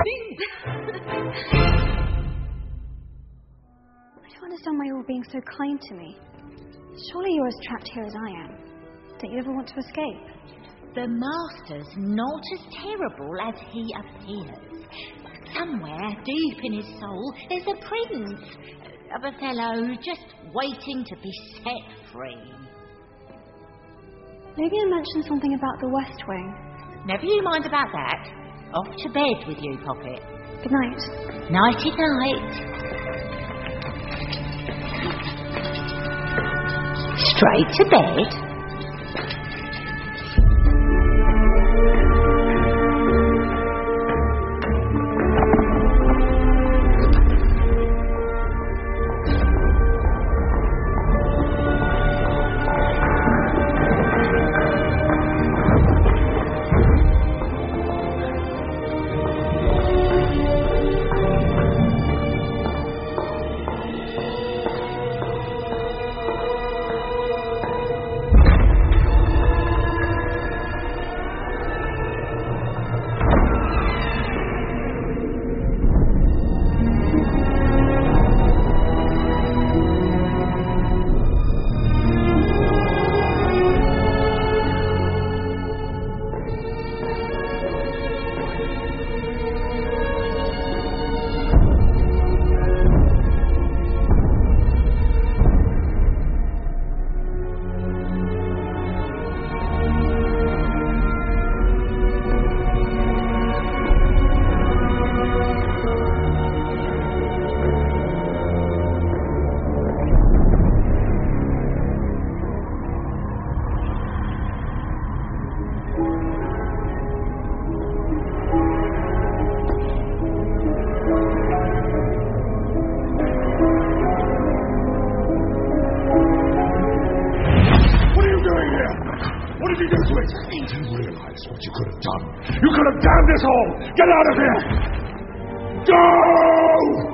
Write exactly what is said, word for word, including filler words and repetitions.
don't understand why you're being so kind to me. Surely you're as trapped here as I am. Don't you ever want to escape? The Master's not as terrible as he appears. Somewhere deep in his soul is a prince of a fellow just waiting to be set free. Maybe I mentioned something about the West Wing. Never you mind about that. Off to bed with you, Poppet. Good night. Nighty night. Straight to bed. What you could have done. You could have damned us all. Get out of here. Go!